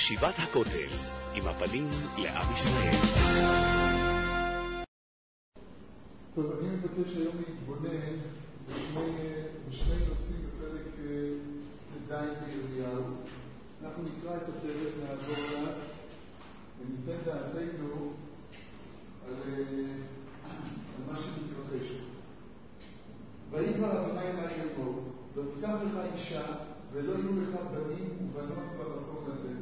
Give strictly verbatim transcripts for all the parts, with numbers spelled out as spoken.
ישיבת הכותל, עם הפנים לעם ישראל. טוב, אני מבקש היום להתבונן בשני, בשני נושאים בפרק ט"ז בירמיהו. אנחנו נקרא את הפרק, נעבור עליו, וניתן דעתנו על, על מה שמתרחש. וידבר אדוני אלי לאמור, לא תיקח לך אישה, ולא יהיו לך בנים ובנות במקום הזה.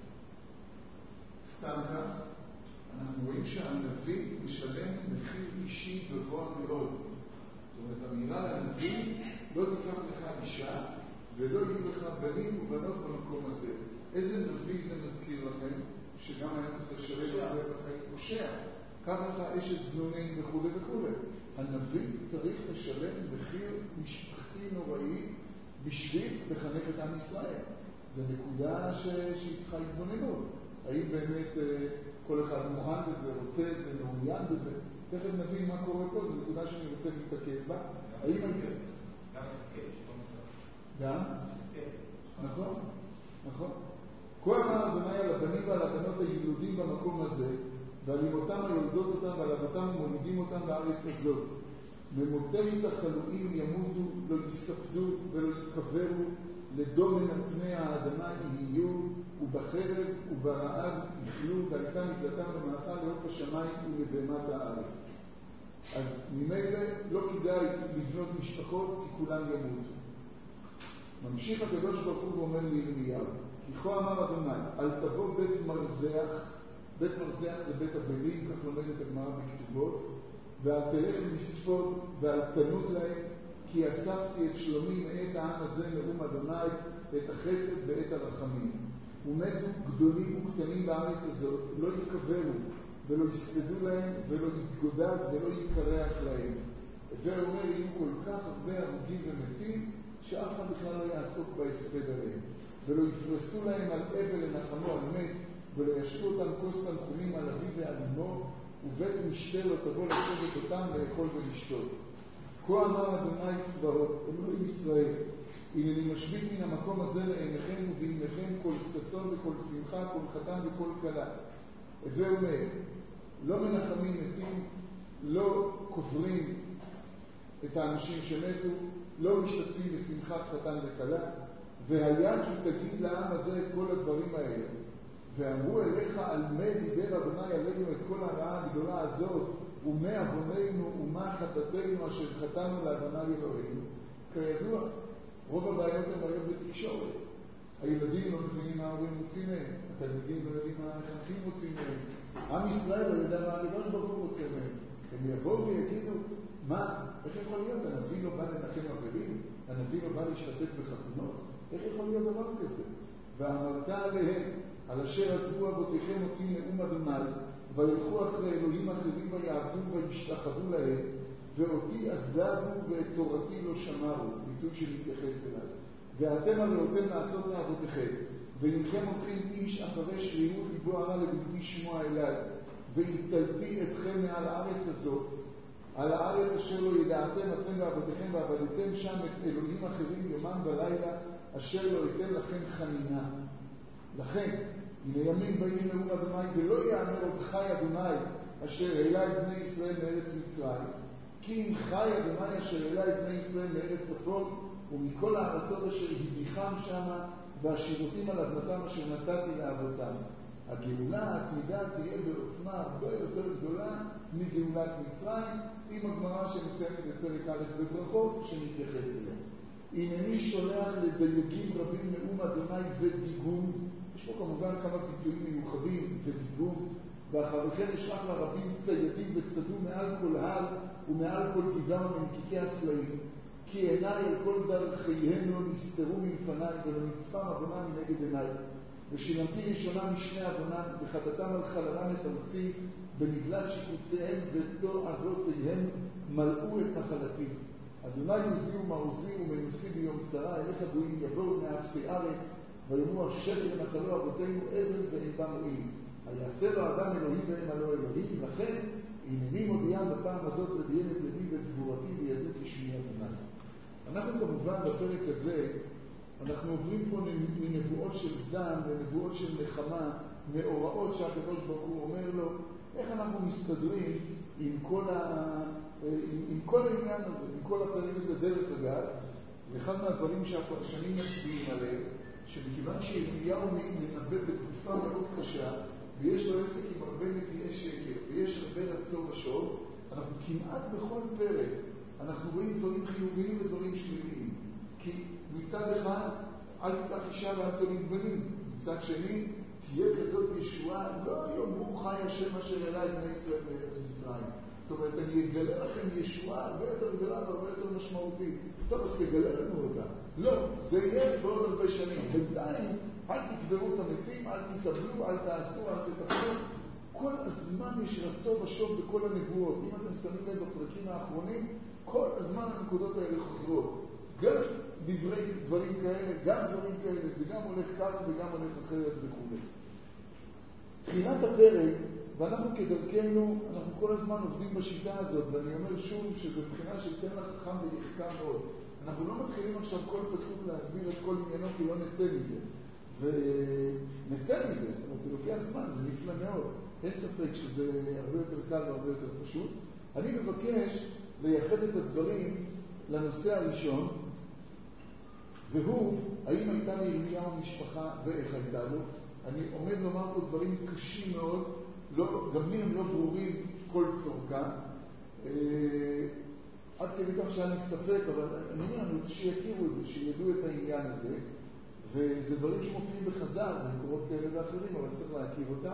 סתם כך, אנחנו רואים שהנביא משלם מחיר אישי גבוה מאוד. זאת אומרת, אמירה לנביא, לא תיקח לך אישה, ולא יהיו לך בנים ובנות במקום הזה. איזה נביא זה מזכיר לכם? שגם היה צריך לשלם הרבה בחיים פושע. קח לך אשת זנונים וכו' וכו'. הנביא צריך לשלם מחיר משפחתי נוראי בשביל לחנך את עם ישראל. זו נקודה ש... שהיא צריכה התבוננות. האם באמת uh, כל אחד מוכן בזה, רוצה את זה, מעוניין בזה? תכף נבין מה קורה פה, זו נקודה שאני רוצה להתעכב בה. האם אני... גם תסכם, שכל מצב. גם? תסכם. נכון, נכון. כה אמר אדוני על הבנים ועל הבנות הילודים במקום הזה, ועל אמותם היולדות אותם ועל אבותם מולידים אותם בארץ הזאת. ממותי תחלואים ימותו, לא יספדו ולא יקברו, לדומן על פני האדמה יהיו, ובחרב וברעב יחלו, והייתה מקלטם למאכל לעוף השמיים ולבהמת הארץ. אז ממילא לא כדאי לבנות משפחות, כי כולם ימותו. ממשיך הקדוש ברוך הוא ואומר לירמיהו, כי כה אמר אדוני, אל תבוא בית מרזח, בית מרזח זה בית אבלים, כך לומדת הגמרא בכתובות, ואל תלך לספוד ואל תנות להם, כי אספתי את שלומי מאת העם הזה נאום אדוני, את החסד ואת הרחמים. ומתו גדולים וקטנים בארץ הזאת, לא יקברו ולא יספדו להם ולא יתגודד ולא יקרח להם. ואומר, יהיו כל כך הרבה הרוגים ומתים, שאף אחד בכלל לא יעסוק בהספד עליהם. ולא יפרסו להם על אבל לנחמו על מת, ולא ישבו אותם כוס תנחומים על אבי ועל אמו, ובית משתה לא תבוא לשבת אותם לאכול ולשתות. כה אמר אדוני צבאות, אלוהים ישראל, הנני משבית מן המקום הזה לעיניכם ובעיניכם כל ששון וכל שמחה, כל חתן וכל כלה. ואומר, לא מנחמים מתים, לא קוברים את האנשים שמתו, לא משתתפים בשמחת חתן וכלה, והיה כי תגיד לעם הזה את כל הדברים האלה. ואמרו אליך על מה דיבר אדוני עלינו את כל הרעה הגדולה הזאת, ומה עווננו ומה חטאתנו אשר חטאנו לאדוני אלוהינו. כידוע, רוב הבעיות הן בעיות בתקשורת. הילדים לא מבינים מה ההורים רוצים מהם, התלמידים לא יודעים מה המחנכים רוצים מהם, עם ישראל לא יודע מה הקדוש ברוך הוא רוצה מהם. הם יבואו ויגידו, מה, איך יכול להיות? הנביא לא בא לנחם אבלים? הנביא לא בא להשתתף בחתונות? איך יכול להיות דבר כזה? ואמרת עליהם, על אשר עזבו אבותיכם אותי נאום אדוני, וילכו אחרי אלוהים אחרים ויעבדו וישתחוו להם, ואותי עזבו ואת תורתי לא שמרו, ביטוי שמתייחס אליי. ואתם הראותם לעשות לאבותיכם, ואינכם הולכים איש אחרי שרירות ליבו הרע לבלתי שמוע אליי, והטלתי אתכם מעל הארץ הזאת, על הארץ אשר לא ידעתם אתם ואבותיכם, ועבדתם שם את אלוהים אחרים יומם ולילה, אשר לא ייתן לכם חנינה. לכן, הנה ימים באים נאום אדוני, ולא יאמר עוד חי אדוני אשר העלה את בני ישראל מארץ מצרים, כי אם חי אדוני אשר העלה את בני ישראל מארץ צפון, ומכל הארצות אשר הדיחם שמה, והשירותים על אדמתם אשר נתתי לאבותם. הגאולה העתידה תהיה בעוצמה הרבה יותר גדולה מגאולת מצרים, עם הגמרא שמסיימת את פרק א' בברכות שמתייחס אליה. הנני שולח לדייגים רבים נאום אדוני ודיגום. יש פה כמובן כמה ביטויים מיוחדים ודיגום. ואחרי כן אשלח לרבים ציידים וצדו מעל כל הר ומעל כל גבעה ומנקיקי הסלעים. כי עיניי על כל דרכיהם לא נסתרו מלפניי ולא נצפם עוונם מנגד עיניי. ושילמתי ראשונה משני עוונם וחטאתם על חללם את ארצי, בנגלת שיקוציהם ותועבותיהם מלאו את נחלתי. אדוני עוזי ומעוזי ומנוסי ביום צרה, אליך גויים יבואו מאפסי ארץ, ויאמרו השקר נחלו אבותינו אבל ואין בה מועיל. היעשה לו אדם אלוהים ואין הלא אלוהים, לכן הנני מודיעם בפעם הזאת לדיין את ידי ואת גבורתי וידעו כשמי אדוני. אנחנו כמובן בפרק הזה, אנחנו עוברים פה מנבואות לנבואות של זעם, לנבואות של נחמה, מאורעות שהקדוש ברוך הוא אומר לו, איך אנחנו מסתדרים עם כל, ה... עם, עם כל העניין הזה, עם כל הפרק הזה דרך אגב, ואחד מהדברים שהפרשנים מצביעים עליהם, שמכיוון שירמיהו מנבא בתקופה מאוד קשה, ויש לו עסק עם הרבה נביאי שקר, ויש הרבה רצון ושוב, אנחנו כמעט בכל פרק, אנחנו רואים דברים חיוביים ודברים שליליים. כי מצד אחד, אל תיקח אישה ואל תוליד בנים. מצד שני, תהיה כזאת ישועה, לא יאמרו חי השם אשר אליי בני ישראל מארץ מצרים. זאת אומרת, אני אגלה לכם ישועה הרבה יותר גדולה והרבה יותר משמעותית. טוב, אז תגלה לנו אותה. לא, זה יהיה בעוד הרבה שנים. בינתיים, אל תקברו את המתים, אל תתאבלו, אל תעשו, אל תתאבלו. כל הזמן יש רצון ושוב בכל הנבואות. אם אתם שמים לב בפרקים האחרונים, כל הזמן הנקודות האלה חוזרות. גם דברי דברים כאלה, גם דברים כאלה, זה גם הולך כך וגם הולך אחרת וכו'. תחילת הפרק, ואנחנו כדרכנו, אנחנו כל הזמן עובדים בשיטה הזאת, ואני אומר שוב שזה מבחינה שתן לך חכם ויחכם מאוד. אנחנו לא מתחילים עכשיו כל פסוק להסביר את כל עניינו, כי לא נצא מזה. ונצא מזה, זאת אומרת, זה לוקח זמן, זה נפלא מאוד. אין ספק שזה הרבה יותר קל והרבה יותר פשוט. אני מבקש לייחד את הדברים לנושא הראשון, והוא, האם הייתה לירמיהו משפחה ואיך הייתה לו. אני עומד לומר פה דברים קשים מאוד, לא, גם לי הם לא ברורים כל צורכה. אה, עד כדי כך שהיה מסתפק, אבל אני אומר, אני רוצה שיכירו את זה, שידעו את העניין הזה, וזה דברים שמופיעים בחז"ל, במקורות כאלה ואחרים, אבל צריך להכיר אותם.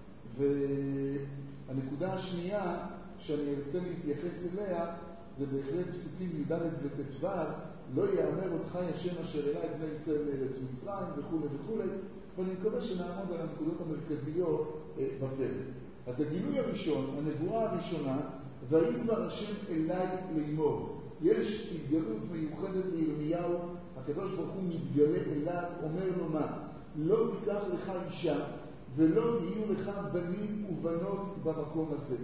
והנקודה השנייה שאני ארצה להתייחס אליה, זה בהחלט פסוקים י"ד וט"ו, לא יאמר אותך השם אשר אליי בני ישראל מארץ מצרים וכו' וכו', ואני מקווה שנעמוד על הנקודות המרכזיות אה, בפרק. אז הגילוי הראשון, הנבואה הראשונה, וידבר השם אליי לאמור. יש התגלות מיוחדת לירמיהו, הקדוש ברוך הוא מתגלה אליו, אומר לו מה? לא תיקח לך אישה ולא יהיו לך בנים ובנות במקום הזה.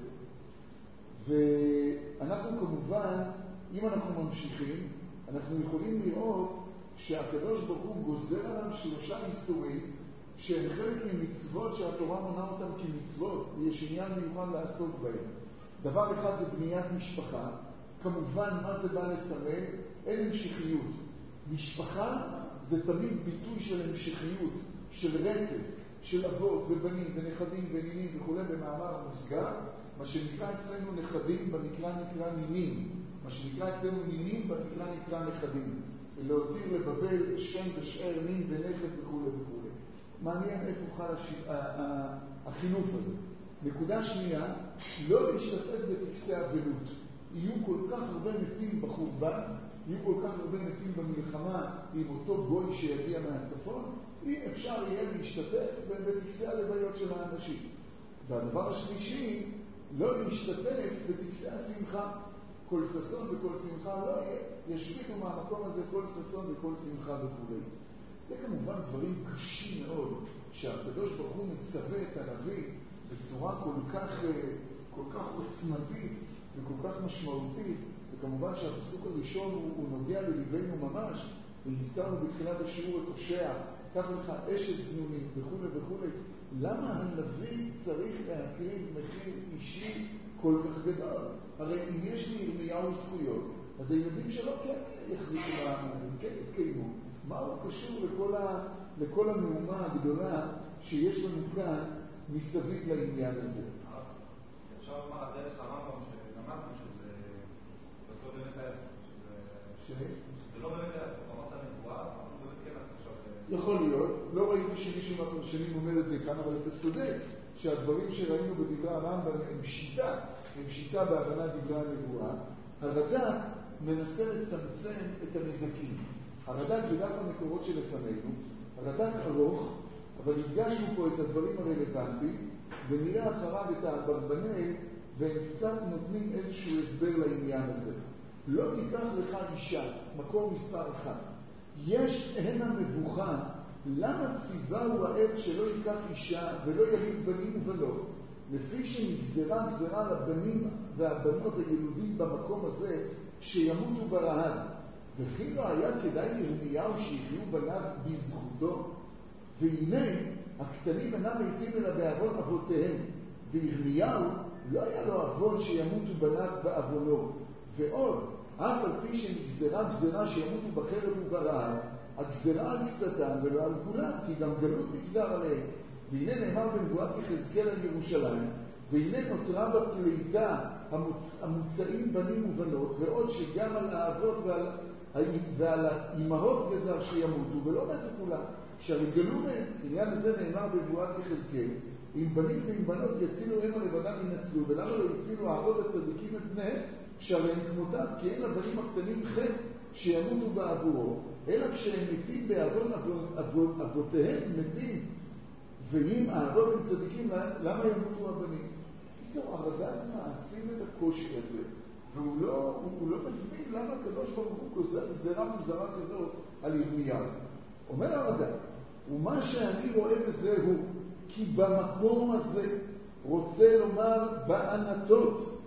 ואנחנו כמובן, אם אנחנו ממשיכים, אנחנו יכולים לראות שהקדוש ברוך הוא גוזר עליו שלושה איסורים שהם חלק ממצוות שהתורה מונה אותם כמצוות, ויש עניין מיוחד לעסוק בהם. דבר אחד זה בניית משפחה. כמובן, מה זה בא לסמל? אין המשכיות. משפחה זה תמיד ביטוי של המשכיות, של רצף, של אבות ובנים ונכדים ונינים וכו'. במאמר המוסגר, מה שנקרא אצלנו נכדים במקרא נקרא נינים, מה שנקרא אצלנו נינים במקרא נקרא נכדים. להותיר לבבל שם ושאר נין ונכד וכו' וכו'. מעניין איפה חל החינוך הזה. נקודה שנייה, לא להשתתף בטקסי אבלות. יהיו כל כך הרבה מתים בחורבן, יהיו כל כך הרבה מתים במלחמה עם אותו גוי שיגיע מהצפון, אי אפשר יהיה להשתתף בטקסי הלוויות של האנשים. והדבר השלישי, לא להשתתף בטקסי השמחה. כל ששון וכל שמחה לא יהיה. ישביתו מהמקום הזה כל ששון וכל שמחה וכו'. זה כמובן דברים קשים מאוד, שהקדוש ברוך הוא מצווה את הנביא בצורה כל כך, כל כך עוצמתית וכל כך משמעותית, וכמובן שהפסוק הראשון הוא, הוא נוגע לליבנו ממש, והזכרנו בתחילת השיעור את הושע, קח לך אשת זנונית וכו' וכו'. למה הנביא צריך להקריב מחיר אישי כל כך גדול? הרי אם יש לי ירמיהו זכויות, אז הילדים שלו כן יחזיקו מהמונים, כן יתקיימו. מה הוא קשור לכל, ה, לכל המהומה הגדולה שיש לנו כאן מסביב לעניין הזה? עכשיו מה, הדרך הרמב"ם שלמדנו שזה לא באמת היה, שזה לא באמת היה, זאת אומרת הנבואה, אז אנחנו באמת כן עכשיו... יכול להיות, לא ראיתי שמישהו מהפרשנים אומר את זה כאן, אבל אתה צודק שהדברים שראינו בדברי הרמב"ם הם שיטה, הם שיטה בהבנת דברי הנבואה. הרד"ק מנסה לצמצם את הנזקים. הרד"ק בדף המקורות שלפנינו, הרד"ק ארוך, אבל הדגשנו פה את הדברים הרלוונטיים, ונראה אחריו את האברבנאל, והם קצת נותנים איזשהו הסבר לעניין הזה. לא תיקח לך אישה, מקור מספר אחד. יש הנה מבוכה, למה ציווהו האל שלא ייקח אישה ולא יליד בנים ובנות? לפי שנגזרה גזרה לבנים והבנות הילודים במקום הזה שימותו ברעב. וכי לא היה כדאי ירמיהו שיחיו בניו בזכותו? והנה הקטנים אינם מתים אלא בעוון אבותיהם. וירמיהו לא היה לו עוון שימותו בניו בעוונו. ועוד, אף על פי שנגזרה גזרה שימותו בחרב וברעב, הגזרה על קצתם ולא על כולם, כי גם גלות נגזר עליהם. והנה נאמר בנבואת יחזקאל על ירושלים, והנה נותרה בפליטה המוצ... המוצאים בנים ובנות, ועוד שגם על האבות ועל, ועל האימהות גזר שימותו, ולא מתו כולם. שהרי גלו מהם, עניין הזה נאמר בנבואת יחזקאל, אם בנים ואם בנות יצילו המה לבדם ינצלו, ולמה לא יצילו האבות הצדיקים את בניהם? שהרי הם כמותם, כי אין לבנים הקטנים חטא שימותו בעבורו, אלא כשהם מתים בעוון אבות, אבותיהם מתים. ואם האבות הם צדיקים, למה ימותו הבנים? קיצור, הרד"ק מעצים את הקושי הזה, והוא לא, הוא, הוא לא מבין למה הקדוש ברוך הוא גזרה מוזרה כזאת על ירמיהו. אומר הרד"ק, ומה שאני רואה בזה הוא, כי במקום הזה רוצה לומר בענתות,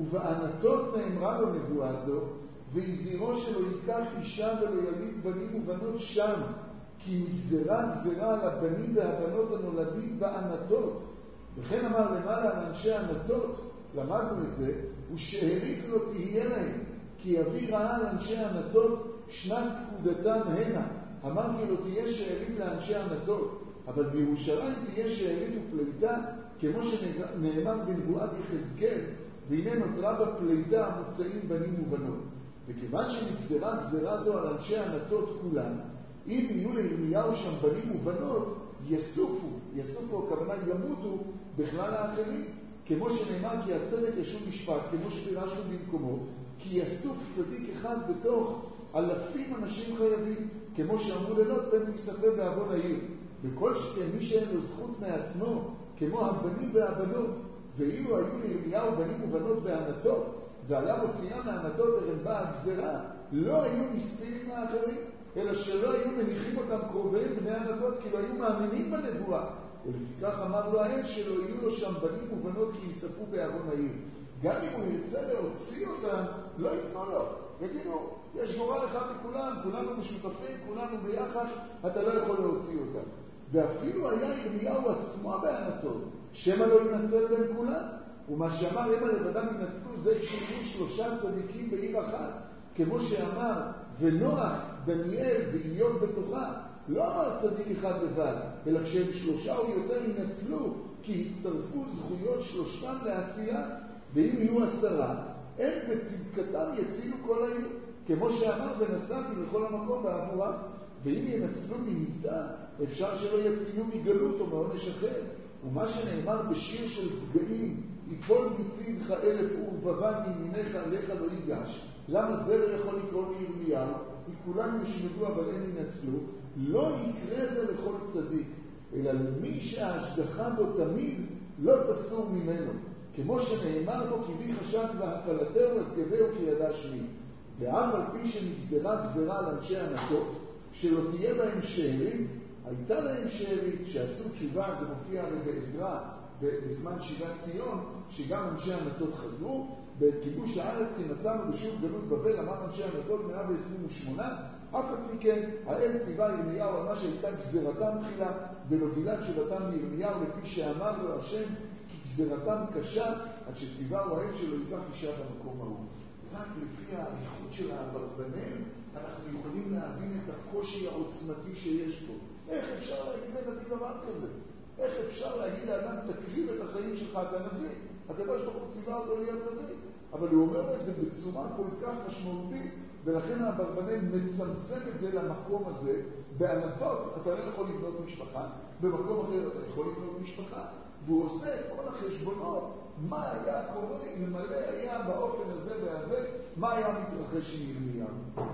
ובענתות נאמרה לו נבואה זו, והזהירו שלא ייקח אישה ולא יליד בנים ובנות שם, כי נגזרה גזרה על הבנים והבנות הנולדים בענתות. וכן אמר למעלה על אנשי ענתות, למדנו את זה, ושארית לא תהיה להם, כי אביא רעה על אנשי ענתות שנת פקודתם הנה. אמרתי לו תהיה שארית לאנשי ענתות, אבל בירושלים תהיה שארית ופליטה, כמו שנאמר בנבואת יחזקאל, והנה נותרה בפליטה המוצאים בנים ובנות. וכיוון שנגזרה גזרה זו על אנשי ענתות כולם, אם יהיו לירמיהו שם בנים ובנות, יסופו, יסופו, הכוונה ימותו בכלל האחרים, כמו שנאמר כי הצדק ישוב משפט, כמו שפירשנו במקומו, כי יסוף צדיק אחד בתוך אלפים אנשים חייבים, כמו שאמרו לילות בן מספה בעוון העיר. וכל שכן מי שאין לו זכות מעצמו, כמו הבנים והבנות, ואילו היו לירמיהו בנים ובנות בענתות, ועליו הוציאה מענתות ערב באה הגזרה, לא היו נספים מהאחרים, אלא שלא היו מניחים אותם קרוביהם בני ענתות, כי לא היו מאמינים בנבואה. ולפיכך אמר לו האל שלא יהיו לו שם בנים ובנות כי יספו בעוון העיר. גם אם הוא ירצה להוציא אותם, לא ייתנו לו. יגידו, יש גורל אחד לכולם, כולנו משותפים, כולנו ביחד, אתה לא יכול להוציא אותם. ואפילו היה ירמיהו עצמו בענתות, שמא לא ינצל בין כולם. ומה שאמר המה לבדם ינצלו זה כשיהיו שלושה צדיקים בעיר אחת, כמו שאמר ונוח, דניאל ואיוב בתוכה. לא אמר צדיק אחד לבד, אלא כשהם שלושה או יותר ינצלו, כי הצטרפו זכויות שלושתם להצילה, ואם יהיו עשרה, הם בצדקתם יצילו כל העיר, כמו שאמר ונסעתי לכל המקום בעבורם. ואם ינצלו ממיתה, אפשר שלא יצילו מגלות או מעונש אחר. ומה שנאמר בשיר של פגעים, יפול מצדך אלף ובבן מימינך עליך לא ייגש. למה זה לא יכול לקרוא לירמיהו? כי כולם ישמדו אבל הם ינצלו. לא יקרה זה לכל צדיק, אלא למי שההשגחה בו תמיד לא תסור ממנו. כמו שנאמר בו כי בי חשק והפלתהו הסגבהו כי ידע שמי. ואף על פי שנגזרה גזרה על אנשי ענתות, שלא תהיה בהם שארית, הייתה להם שארית שעשו תשובה, זה מופיע בעזרא בזמן שיבת ציון, שגם אנשי ענתות חזרו. בעת כיבוש הארץ כי מצאנו בשוב גלות בבל, אמר אנשי ענתות מאה ועשרים ושמונה, אף על פי כן האל ציווה ירמיהו על מה שהייתה גזרתם תחילה, ולא גילה תשובתם לירמיהו לפי שאמר לו השם, כי גזרתם קשה, עד שציווהו האל שלו ייקח אישה במקום ההוא. רק לפי האיכות של האברבנאל, אנחנו יכולים להבין את הקושי העוצמתי שיש פה. איך אפשר להגיד את דבר כזה? איך אפשר להגיד לאדם, תקריב את החיים שלך, אתה נביא? הקדוש ברוך הוא ציווה אותו להיות נביא. אבל הוא אומר את זה בצורה כל כך משמעותית, ולכן האברבנאל מצמצם את זה למקום הזה. בענתות אתה לא יכול לבנות משפחה, במקום אחר אתה יכול לבנות משפחה, והוא עושה את כל החשבונות, מה היה קורה אם מלא היה באופן הזה והזה, מה היה מתרחש עם ירמיהו.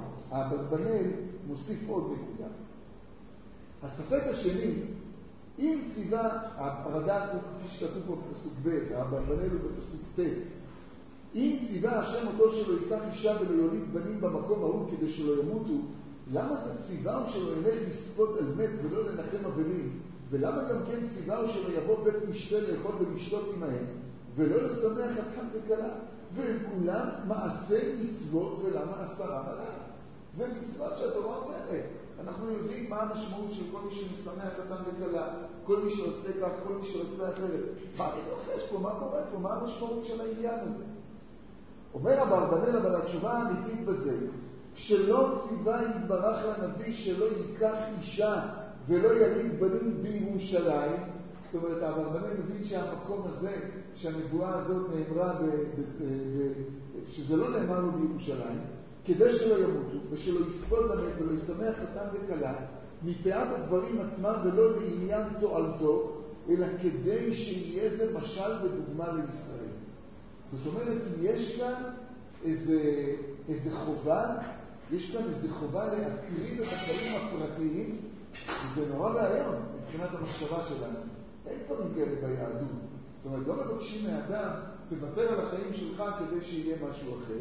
האברבנאל מוסיף עוד נקודה. הספק השני, אם ציווה, הרד"ק הוא כפי שכתוב פה בפסוק ב', האברבנאל הוא בפסוק ט', אם ציווה השם אותו שלא ייקח אישה ולא יוליד בנים במקום ההוא כדי שלא ימותו, למה זה ציווהו שלא ילך לספות על מת ולא לנחם אבלים? ולמה גם כן ציווהו שלא יבוא בית משתה לאכול ולשתות עמהם ולא לשמח חתן וכלה? והם כולם מעשה מצוות ולמה עשרה מלאך. זה מצוות שהתורה אומרת. אנחנו יודעים מה המשמעות של כל מי שמשמח חתן וכלה, כל מי שעושה כך, כל מי שעושה אחרת. מה מתרחש פה? מה קורה פה? מה המשמעות של העניין הזה? אומר אברבנאל, אבל התשובה האמיתית בזה, שלא ציווה יתברך לנביא שלא ייקח אישה ולא יליד בנים בירושלים. זאת אומרת, אברבנאל מבין שהמקום הזה, שהנבואה הזאת נאמרה, ב, ב, ב, שזה לא נאמר לו בירושלים, כדי שלא ימותו ושלא יספוד למת ולא ישמח חתן וכלה, מפאת הדברים עצמם ולא לעניין תועלתו, אלא כדי שיהיה זה משל ודוגמה לישראל. זאת אומרת, יש כאן איזה, איזה חובה, יש כאן איזה חובה להקריב את החיים הפרטיים, וזה נורא והיום מבחינת המחשבה שלנו. אין דברים כאלה ביהדות. זאת אומרת, לא מבקשים מאדם, תוותר על החיים שלך כדי שיהיה משהו אחר,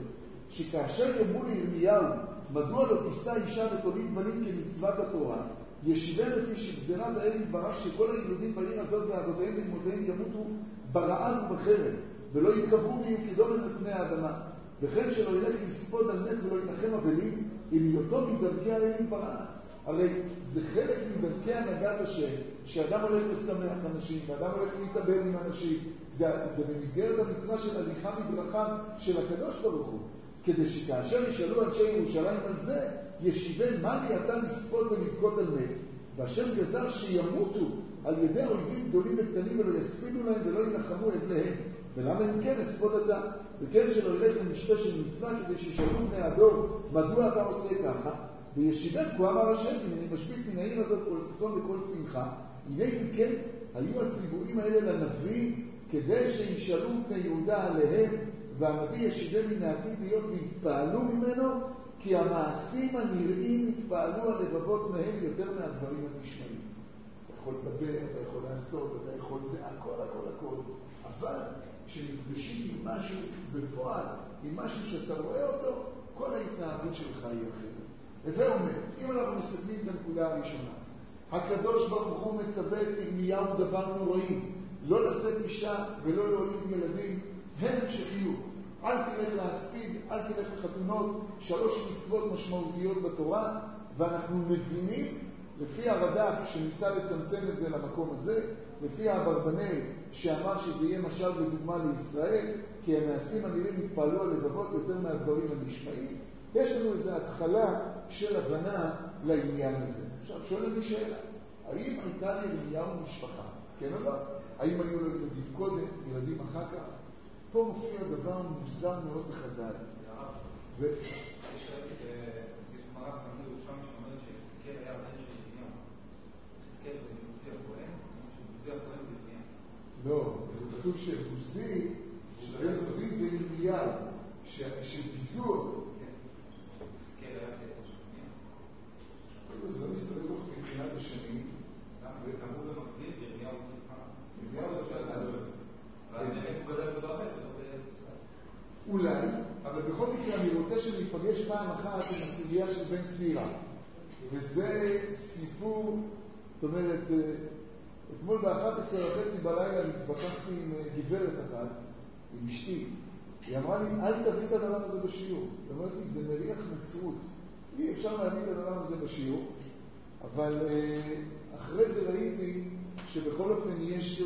שכאשר יאמרו לירמיהו, מדוע לא תישא אישה ותוליד בנים כמצוות התורה, ישיבם לפי שגזירת האל יתברך שכל הילודים בעיר הזאת ואבותיהם ואמותיהם ימותו ברעב ובחרב, ולא יקברו ויוקדום על פני האדמה, וכן שלא ילך לספוד על מת ולא ינחם אבלים, עם היותו מדרכי האל יתברך. הרי זה חלק מדרכי הנהגת השם, שאדם הולך לשמח אנשים, ואדם הולך להתאבל עם אנשים. זה, זה במסגרת המצווה של הליכה מדרכיו של הקדוש ברוך הוא. כדי שכאשר ישאלו אנשי ירושלים על זה, ישיבן מה לי אתה לספוד ולבכות על מת, והשם גזר שימותו על ידי אויבים גדולים וקטנים ולא יספידו להם ולא ינחמו אבליהם. ולמה אם כן אספוד אתה? וכן שלא ילך למשתה של מצווה כדי שישאלו בני הדור מדוע אתה עושה ככה? וישיבן כה אמר השם, אם אני משביט מן העיר הזאת כל ששון וכל שמחה, הנה אם כן היו הציוויים האלה לנביא כדי שישאלו בני יהודה עליהם, והנביא ישיבם מן העתיד להיות והתפעלו ממנו, כי המעשים הנראים התפעלו על לבבות מהם יותר מהדברים הנשמעים. אתה יכול לדבר, אתה יכול לעשות, אתה יכול זה, הכל, הכל, הכל. אבל כשנפגשים עם משהו בפועל, עם משהו שאתה רואה אותו, כל ההתנהגות שלך היא אחרת. הווה אומר, אם אנחנו מסתכלים את הנקודה הראשונה, הקדוש ברוך הוא מצווה את ירמיהו דבר נוראי, לא לשאת אישה ולא להוליד ילדים, הם המשכיות. אל תלך להספיד, אל תלך לחתונות, שלוש מצוות משמעותיות בתורה, ואנחנו מבינים, לפי הרד"ק שניסה לצמצם את זה למקום הזה, לפי האברבנאל שאמר שזה יהיה משל ודוגמה לישראל, כי המעשים הנראים התפעלו על לבבות יותר מהדברים הנשמעים, יש לנו איזו התחלה של הבנה לעניין הזה. עכשיו, שואל אני שאלה, האם הייתה לירמיהו משפחה? כן או לא? האם היו לו ילדים קודם, ילדים אחר כך? פה מופיע דבר מוזר מאוד בחז"ל. ו... יש גמרא כאמור ירושלמי שאומרת שיחזקאל היה הבן של ירמיהו. יחזקאל זה עוזי הכהן, שעוזי הכהן זה ירמיהו. לא, זה כתוב שעוזי, שבן עוזי זה ירמיהו, שביזו אותו. יחזקאל היה צאצא של ירמיהו. זה לא מסתכל לך מבחינת השני. וכאמור במקביל, ירמיהו הוא תלכה. ירמיהו הוא תלכה. והאמת הוא גדל בדבר ב' ולא בארץ ישראל. אולי, אבל בכל מקרה אני רוצה שניפגש פעם אחת עם הסוגיה של בן סירה. וזה סיפור, זאת אומרת, אתמול ב-אחת עשרה וחצי בלילה התווכחתי עם גברת אחת, עם אשתי. היא אמרה לי, אל תביא את הדבר הזה בשיעור. היא אומרת לי, זה מריח נצרות. אי אפשר להביא את הדבר הזה בשיעור, אבל אחרי זה ראיתי שבכל אופן יש...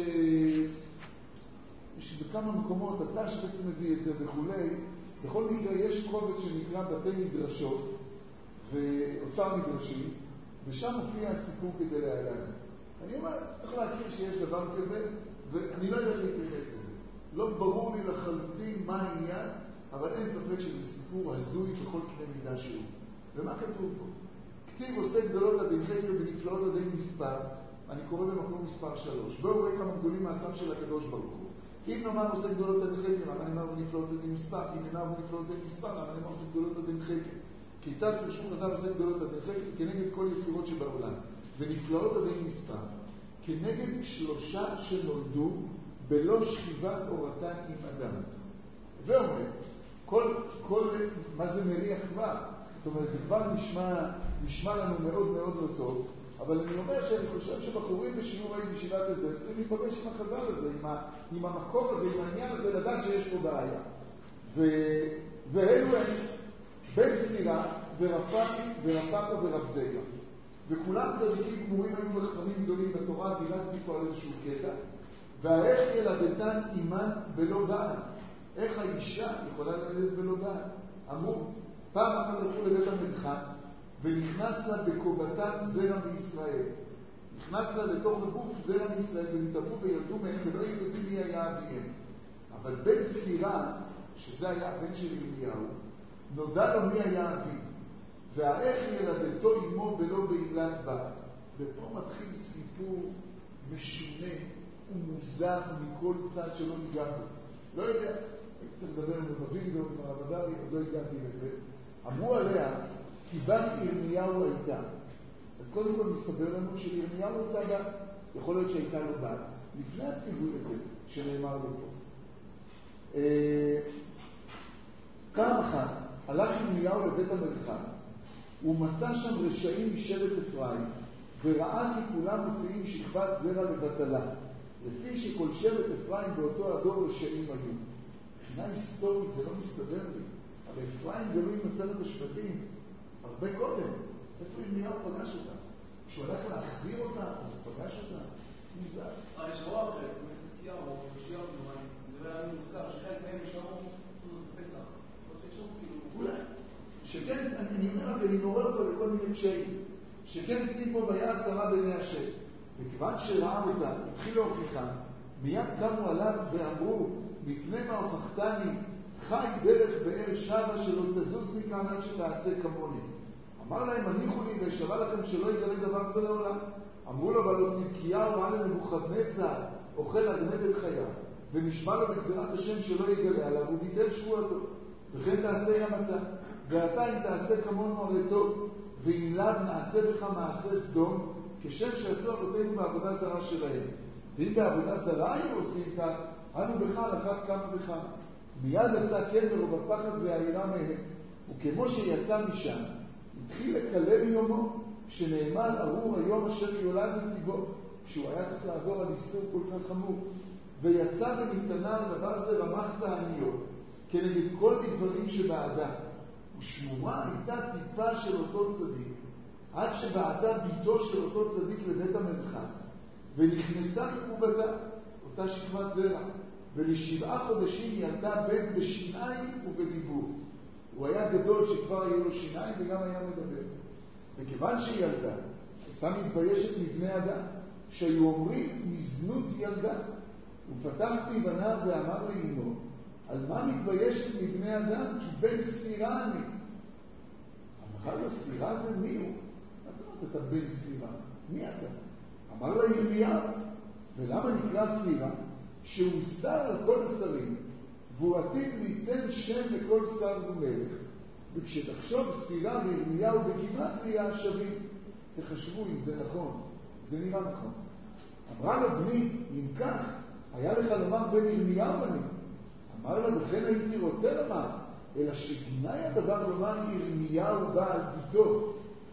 יש בכמה מקומות, אתה שבעצם מביא את זה וכולי, בכל מקרה יש קובץ שנקרא בתי מדרשות ואוצר מדרשים, ושם מופיע הסיפור כדי להעלם. אני אומר, צריך להכיר שיש דבר כזה, ואני לא יודע להתייחס לזה. לא ברור לי לחלוטין מה העניין, אבל אין ספק שזה סיפור הזוי בכל קנה מידה שהוא. ומה כתוב פה? כתיב עושה גדולות עד חקר ונפלאות עד מספר, אני קורא במקום מספר שלוש. בואו רואה כמה גדולים מעשיו של הקדוש ברוך הוא. אם נאמר עושה גדולות עד חקר, למה נאמר ונפלאות עד מספר? אם נאמר ונפלאות עד מספר, למה נאמר עושה גדולות עד חקר? כיצד פרשו חז"ל עושה גדולות עד חקר? כנגד כל יצירות שבעולם. ונפלאות עד מספר, כנגד שלושה שנולדו בלא שכיבת אורתן עם אדם. ואומר, כל, כל, מה זה מריח כבר? זאת אומרת, זה כבר נשמע, נשמע לנו מאוד מאוד לא טוב, אבל אני אומר שאני חושב שבחורים בשיעור האי בישיבת הזה צריכים להיפגש עם החז"ל הזה, עם, ה, עם המקור הזה, עם העניין הזה, לדעת שיש פה בעיה. ו, ואלו הם בן סירה ורפאקי ורפאקה ורב זילה. וכולם צדיקים גמורים היו חכמים גדולים בתורה, דילגתי פה על איזשהו קטע, והאיך ילדתן אימן ולא בעל. איך האישה יכולה ללדת ולא בעל? אמרו, פעם אחת הלכו לבית המרחץ, ונכנס לה בקובתם זרע מישראל. נכנס לה לתוך הגוף זרע מישראל, והם טבעו וילדו מהם, ולא היו יודעים מי היה אביהם. אבל בן סירה, שזה היה הבן של ירמיהו, נודע לו מי היה אביו. והאיך ילדתו עמו ולא בעילת בת. ופה מתחיל סיפור משונה ומוזר מכל צד שלא ניגע בו. לא יודע, הייתי צריך לדבר עם רבינדו, עם הרבדרי, עוד לא הגעתי לזה. אמרו עליה, כי בת ירמיהו הייתה. אז קודם כל מסתבר לנו שירמיהו הייתה בת. יכול להיות שהייתה לו בת. לפני הציווי הזה שנאמר לו פה. פעם אחת הלך ירמיהו לבית המרחץ, הוא מצא שם רשעים משבט אפרים, וראה כי כולם מוציאים שכבת זרע לבטלה, לפי שכל שבט אפרים באותו הדור רשעים היו. מבחינה היסטורית זה לא מסתדר לי, אבל אפרים גלו עם עשרת השבטים הרבה קודם. איפה ירמיהו פגש אותה? כשהוא הלך להחזיר אותה, אז הוא פגש אותה? מוזר. אני שבוע אחרי, חזקיהו או יאשיהו, זה היה מוזכר, שחלק מהם נשארו פסח. אולי. שכן, אני אומר, אבל אני מעורר אותו לכל מיני קשיים. שכן כתיב פה ויעש שרה בעיני השם. וכיוון שראה אותה, התחיל להוכיחה, מיד קמו עליו ואמרו, מפני מה הוכחתני, חי דרך באר שבה שלא תזוז מכאן עד שתעשה כמוני. אמר להם, הניחו לי וישבע לכם שלא יגלה דבר זה לעולם. אמרו לו, ולא צדקיהו ראה לנבוכדנצר, אוכל אגנבת חיה, ונשבע לו בגזירת השם שלא יגלה עליו, הוא ביטל שבועתו. וכן תעשה גם אתה, ואתה אם תעשה כמונו הרי טוב, ואם לאו נעשה בך מעשה סדום, כשם שעשו אבותינו בעבודה זרה שלהם. ואם בעבודה זרה היינו עושים כך, אנו בך על אחת כמה וכמה. מיד עשה כן מרוב הפחד והעירה מהם, וכמו שיצא משם, התחיל לקלל יומו, שנאמר ארור היום אשר יולד מטבעו, כשהוא היה צריך לעבור על איסור כל כך חמור. ויצא ונתנה על דבר זה רמח תעניות, כנגד כל הדברים שבעדה. ושמורה הייתה טיפה של אותו צדיק, עד שבעתה ביתו של אותו צדיק לבית המרחץ, ונכנסה מקובתה, אותה שכבת זרע, ולשבעה חודשים ילדה בן בשיניים ובדיבור. הוא היה גדול שכבר היו לו שיניים וגם היה מדבר. וכיוון שילדה, הייתה מתביישת מבני אדם, שהיו אומרים מזנות ילדה. ופתח פיו ואמר לאמו, על מה מתביישת מבני אדם? כי בן סירה אני. אמרה לו, סירה זה מי הוא? מה זאת אומרת אתה בן סירה? מי אתה? אמר לה ירמיהו. ולמה נקרא סירה? שהוא שר על כל השרים, והוא עתיד ליתן שם לכל שר ומלך. וכשתחשוב סירה וירמיהו בגימטריה שווים, תחשבו אם זה נכון. זה נראה נכון. אמרה לו, בני, אם כך, היה לך לומר בן ירמיהו אני. אמר לה, וכן הייתי רוצה לומר, אלא שגיני הדבר לומר ירמיהו בעל ביתו.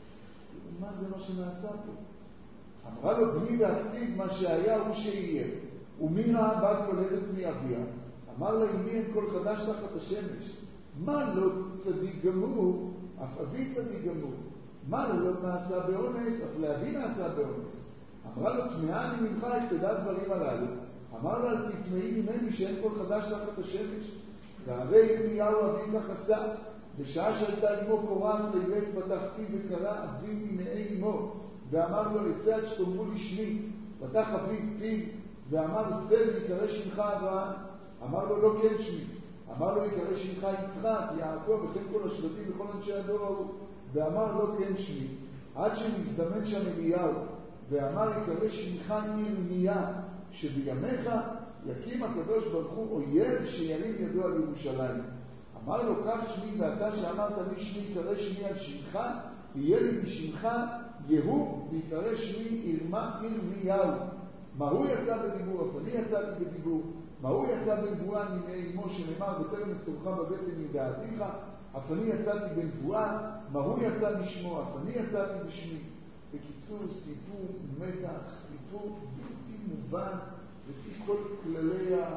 מה זה מה שנעשה פה? אמרה לו, בני והכתיב מה שהיה הוא שיהיה. ומי ראה בת יולדת מאביה? אמר לה, אמי אין כל חדש תחת השמש. מה לא צדיק גמור? אף אבי צדיק גמור. מה לא נעשה באונס? אף לאבי נעשה באונס. אמרה לו, תמאה אני ממך, איך תדע דברים הללו. אמר לה, תתמאי ממני שאין כל חדש תחת השמש. והרי ירמיהו אבי כך עשה, בשעה שהייתה אמו קורעת לבית פתח פי וקרא אבי מנאי אמו, ואמר לו, יצא עד שתאמרו לי שמי. פתח אבי פי ואמר, יצא ויקרא שמך אברהם. אמר לו, לא כן שמי. אמר לו, יקרא שמך יצחק, יעקב וכן כל השבטים וכל אנשי הדור ההוא. ואמר לו, כן שמי. עד שנזדמן שם אליהו, ואמר, יקרא שמך ירמיה, שבימיך יקים הקדוש ברוך הוא אויב שירים ידו על ירושלים. אמר לו, כך שמי, ואתה שאמרת לי שמי, יקרא שמי על שמך, יהיה לי בשמך יהוא, ויקרא שמי ירמיהו. מה הוא יצא בדיבור? אף אני יצאתי בדיבור. מה הוא יצא בנבואה מימי אמו, שנאמר, בטרם מצורך בבטן ידעתיך, אף אני יצאתי בנבואה. מה הוא יצא בשמו? אף אני יצאתי בשמי. בקיצור, סיפור מתח, סיפור בלתי מובן, לפי כל כללי ה...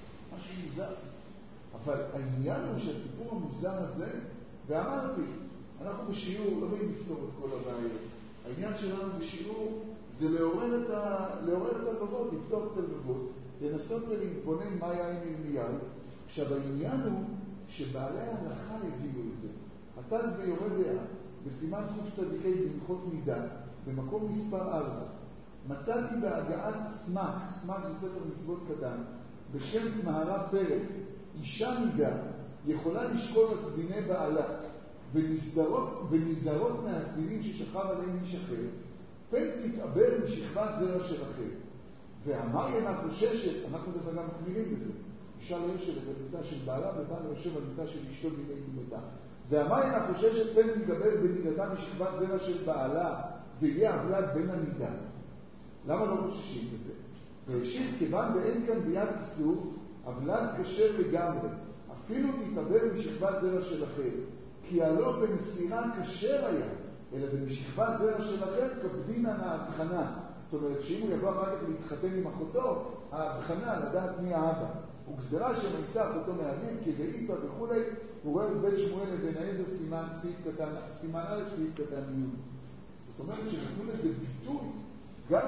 משהו מוזר. אבל העניין הוא שהסיפור המוזר הזה, ואמרתי, אנחנו בשיעור לא באים לפתור את כל הבעיות. העניין שלנו בשיעור זה לעורר את, ה... לעורר את הלבבות, לפתוח את הלבבות, לנסות ולהתבונן מה היה עם ירמיהו. עכשיו העניין הוא שבעלי ההלכה הביאו את זה. התז ויורה דעה, בסימן חוף צדיקי בהלכות מידה, במקום מספר ארבע. מצאתי בהגעת סמק, סמק זה ספר מצוות קטן, בשם מהרה פרץ, אישה נידה, יכולה לשקול הסדיני בעלה, ונזהרות, ונזהרות מהסדינים ששכב עליהם איש אחר, פן תתעבר משכבת זרע של אחר. ואמר ינה חוששת, אנחנו דווקא גם מחמירים בזה, אישה לא יושבת על מיטה של בעלה, ובעל יושב על מיטה של אשתו בימי נידתה. ואמר ינה חוששת, פן תתעבר בנידתה משכבת זרע של בעלה, ויהיה עוולת בין הנידה. למה לא חוששים בזה? והשיב, כיוון ואין כאן ביד איסור, עוולת כשר לגמרי, אפילו תתעבר משכבת זרע של אחר, כי הלא במסירה כשר היה, אלא במשכבת זרע של אחר כבדינן ההבחנה. זאת אומרת, שאם הוא יבוא אחר כך להתחתן עם אחותו, ההבחנה לדעת מי האבא. וגזרה שמייסה אחותו מאביו, כדאיפה וכולי, הוא רואה בית שמואל לבן העזר סימן סעיף קטן, סימן א' סעיף קטן י'. זאת אומרת שנתנו לזה ביטוי גם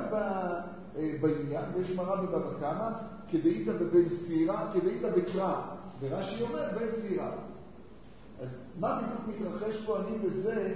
בעניין, ויש מראה בבבא קמא, כדאיתה בבן סירה, כדאיתה בקרא, ורש"י אומר בן סירה. אז מה בדיוק מתרחש פה? אני בזה,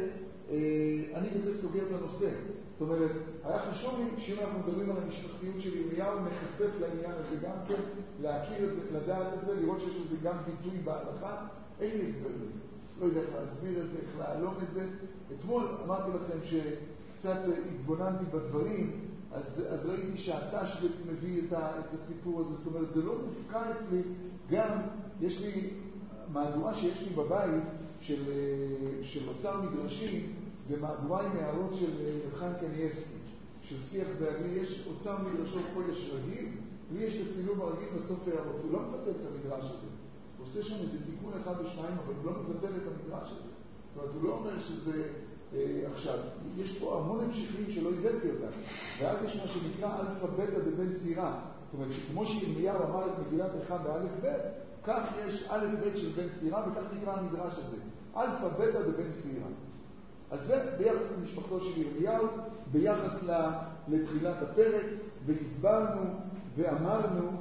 אני בזה סוגר את הנושא. זאת אומרת, היה חשוב לי שאם אנחנו מדברים על המשפחתיות של ירמיהו, נחשף לעניין הזה גם כן, להכיר את זה, לדעת את זה, לראות שיש לזה גם ביטוי בהלכה. אין לי הסבר לזה. לא יודע איך להסביר את זה, איך להעלום את זה. אתמול אמרתי לכם שקצת התבוננתי בדברים, אז, אז ראיתי שהתש בעצם מביא את, ה, את הסיפור הזה. זאת אומרת, זה לא מופקע אצלי. גם יש לי מהדורה שיש לי בבית של, של אוצר מדרשים, זה מהדורה עם הערות של רב קניאבסקי, של שיח באנגלי. יש אוצר מדרשות פה יש רגיל, לי יש את הצילום הרגיל בסוף הערות. הוא לא מבטל את המדרש הזה. הוא עושה שם איזה תיקון אחד או שניים, אבל הוא לא מבטל את המדרש הזה. זאת אומרת, הוא לא אומר שזה אה, עכשיו. יש פה המון המשכים שלא הבאתי אותם. ואז יש מה שנקרא אלפא בטא דבן צירה. זאת אומרת, שכמו שירמיהו אמר את מגילת איכה באלף בית, כך יש אלף בית של בן סירה, וכך נקרא המדרש הזה. אלפא בטא דבן סירה. אז זה ביחס למשפחתו של ירמיהו, ביחס לתחילת הפרק, והסברנו ואמרנו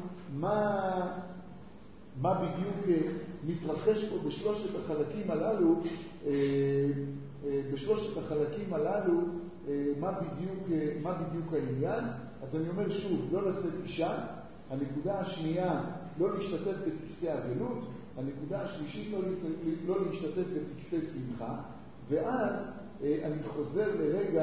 מה, מה בדיוק מתרחש פה בשלושת החלקים הללו, בשלושת החלקים הללו, מה בדיוק, מה בדיוק העניין. אז אני אומר שוב, לא לשאת אישה. הנקודה השנייה, לא להשתתף בטקסי אבלות. הנקודה השלישית, לא, לא להשתתף בטקסי שמחה. ואז אני חוזר לרגע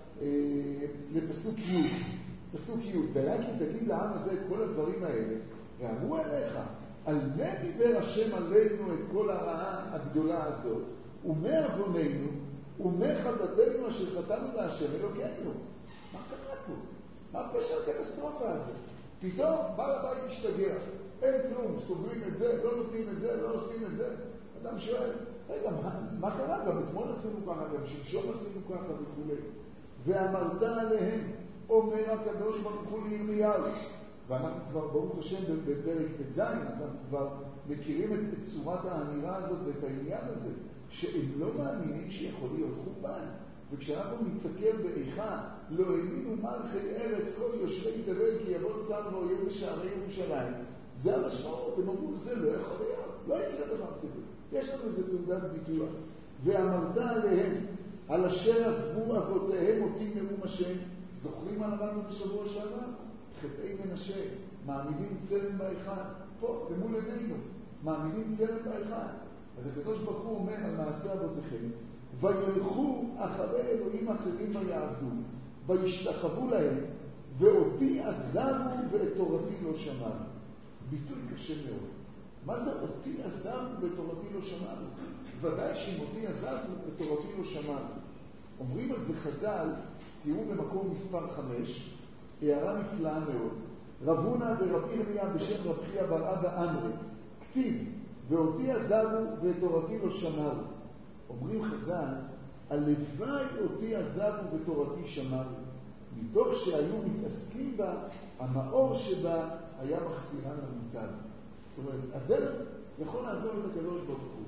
לפסוק י'. פסוק י', והיה כי תגיד לעם הזה את כל הדברים האלה, ואמרו אליך, על מה דיבר השם עלינו את כל הרעה הגדולה הזאת, ומה עווננו, ומה חטאתנו אשר חטאנו להשם אלוקינו. מה קרה פה? מה פשר הקטסטרופה הזה? פתאום בעל הבית משתגע, אין כלום, סוגרים את זה, לא נותנים את זה, לא עושים את זה. אדם שואל, רגע, מה, מה קרה? גם אתמול עשינו ככה, גם שלשום עשינו ככה וכו'. ואמרת עליהם, אומר הקדוש ברוך הוא לירמיהו. ואנחנו כבר, ברוך השם, בפרק ט"ז, אז אנחנו כבר מכירים את, את צורת האמירה הזאת ואת העניין הזה, שהם לא מאמינים שיכול להיות חורבן. וכשאנחנו מתתקל באיכה, לא האמינו מלכי ארץ כל יושבי תבל כי יבוא צר ואויב בשערי ירושלים. זה המשמעות, הם אמרו, זה לא יכול להיות, לא יקרה דבר כזה. יש לנו איזה תעודת ביטוח. ואמרת עליהם, על אשר עזבו אבותיהם אותי נאום השם. זוכרים מה למדנו בשבוע שעבר? חטאי מנשה, מעמידים צלם באחד. פה, למול עינינו, מעמידים צלם באחד. אז הקדוש ברוך הוא אומר על מעשה אבותיכם, וילכו אחרי אלוהים אחרים ויעבדו, וישתחוו להם, ואותי עזבו ואת תורתי לא שמענו. ביטוי קשה מאוד. מה זה אותי עזבו ואת תורתי לא שמענו? ודאי שאם אותי עזבו ואת תורתי לא שמענו. אומרים על זה חז"ל, תראו במקום מספר חמש, הערה נפלאה מאוד. רב הונא ורב ירמיה בשם רב חייא בר אבא אמרי, כתיב, ואותי עזבו ואת תורתי לא שמענו. אומרים חז"ל, הלוואי אותי עזבו ותורתי שמענו. מתוך שהיו מתעסקים בה, המאור שבה היה מחסירן המוטל. זאת אומרת, הדרך יכול לעזור את הקדוש ברוך הוא,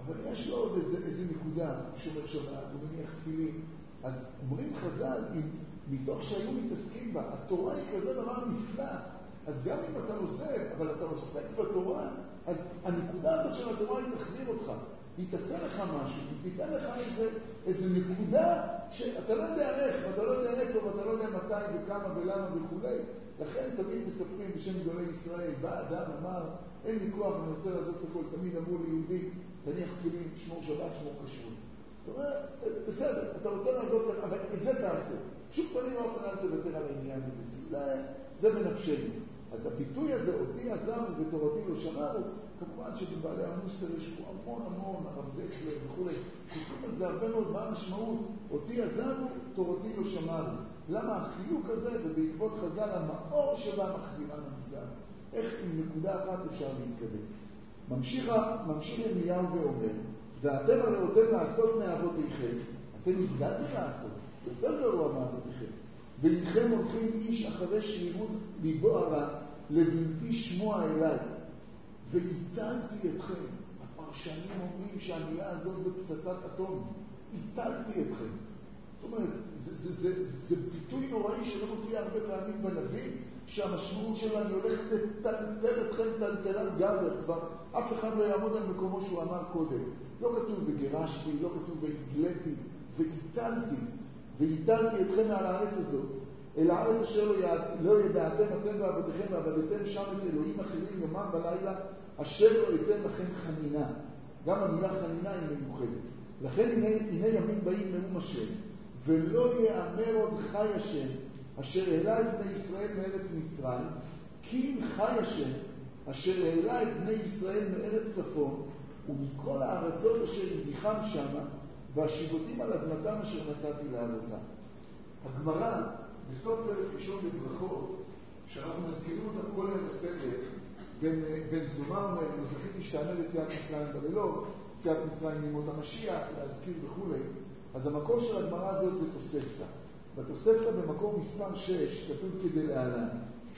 אבל יש לו עוד איזה, איזה נקודה, הוא שומר שבת, הוא מניח תפילין. אז אומרים חז"ל, אם מתוך שהיו מתעסקים בה, התורה היא כזה דבר נפלא. אז גם אם אתה עוזב, אבל אתה עוסק בתורה, אז הנקודה הזאת של התורה היא תחזיר אותך. היא תעשה לך משהו, היא תיתן לך איזה, איזה נקודה שאתה לא יודע איך, ואתה לא יודע איפה, ואתה לא יודע מתי וכמה ולמה וכו'. לכן תמיד מספרים בשם גדולי ישראל, בא אדם, אמר, אין לי כוח, אני רוצה לעשות הכל. תמיד אמרו ליהודי, תניח תפילין, שמור שבת, שמור כשרות. זאת אומרת, בסדר, אתה רוצה לעשות, אבל את זה תעשה. פשוט פנים ואופן אל תוותר על העניין הזה, כי זה, זה בנפשנו. אז הביטוי הזה, אותי עזרנו ותורתי לא שמענו, כמובן שבבעלי המוסר יש פה המון המון, הרב דסלר וכו'. כותבים על זה הרבה מאוד, מה המשמעות? אותי עזרנו, תורתי לא שמענו. למה החילוק הזה, ובעקבות חז"ל המאור שבה מחזירה נקודה? איך עם נקודה אחת אפשר להתקדם? ממשיך, ממשיך ירמיהו ואומר, ואתם הראותם לעשות מאבותיכם, אתם הגדלתם לעשות, יותר גרוע מאבותיכם, ואינכם הולכים איש אחרי שרירות ליבו הרע, לבלתי שמוע אליי, והיטלתי אתכם. הפרשנים אומרים שהמילה הזאת זה פצצת אטום. היטלתי אתכם. זאת אומרת, זה, זה, זה, זה ביטוי נוראי שלא מופיע הרבה פעמים בנביא, שהמשמעות שלו, אני הולך לטלטל אתכם טלטלת גזר. כבר אף אחד לא יעמוד על מקומו שהוא אמר קודם. לא כתוב בגירשתי, לא כתוב בהגלתי, והיטלתי. והיטלתי אתכם על הארץ הזאת. אל הארץ אשר לא ידעתם אתם ועבדיכם ועבדתם שם את אלוהים אחרים יומם ולילה, אשר לא ייתן לכם חנינה. גם המילה חנינה היא מיוחדת. לכן הנה, הנה ימים באים נאום השם, ולא יאמר עוד חי השם, אשר העלה את בני ישראל מארץ מצרים, כי אם חי השם, אשר העלה את בני ישראל מארץ צפון, ומכל הארצות אשר הניחם שמה, והשיבותים על אדמתם אשר נתתי לאבותם. הגמרא, בסוף פרק ראשון בברכות, שאנחנו מזכירים אותה כל היום בסדר, בין, בין זומא אומר, מזכית משתעמל יציאת מצרים בלילות, יציאת מצרים מימות המשיח, להזכיר וכו'. אז המקור של הגמרא הזאת זה תוספתא. בתוספתא במקור מספר שש, כתוב כדי להלן.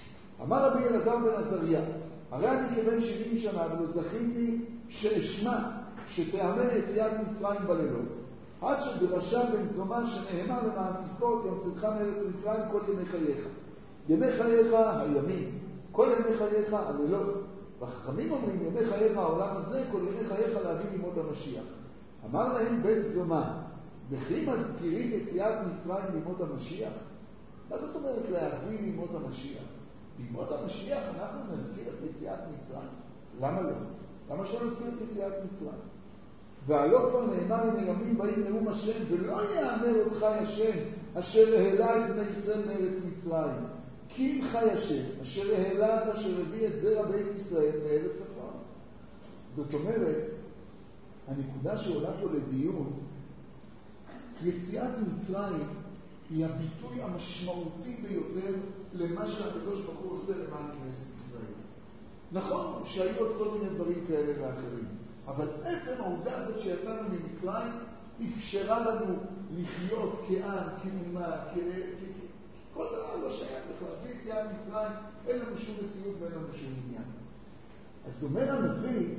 אמר רבי אלעזר בן עזריה, הרי אני כבן שבעים שנה ולא זכיתי שאשמע שתאמר יציאת מצרים בלילות, עד שדרשה בן זומא שנאמר למען תזכור כי ימצאתך מארץ מצרים כל ימי חייך. ימי חייך הימים, כל ימי חייך הלילות. והחכמים אומרים ימי חייך העולם הזה, כל ימי חייך להביא לימות המשיח. אמר להם בן זומא, וכי מזכירים יציאת מצרים לימות המשיח? מה זאת אומרת להביא לימות המשיח? לימות המשיח אנחנו נזכיר את יציאת מצרים. למה לא? למה שלא נזכיר את יציאת מצרים? והלא כבר נאמר אם הימים באים נאום השם, ולא יאמר עוד חי השם, אשר העלה את בני ישראל מארץ מצרים. כי אם חי השם, אשר העלה ואשר הביא את זרע בית ישראל מארץ צפון. זאת אומרת, הנקודה שעולה פה לדיון, יציאת מצרים היא הביטוי המשמעותי ביותר למה שהקדוש ברוך הוא עושה למען כנסת ישראל. נכון שהיו עוד כל מיני דברים כאלה ואחרים, אבל עצם העובדה הזאת שיצאנו ממצרים אפשרה לנו לחיות כעם, כאומה, כל דבר לא שייך בכלל. בלי יציאת מצרים אין לנו שום מציאות ואין לנו שום עניין. אז אומר הנביא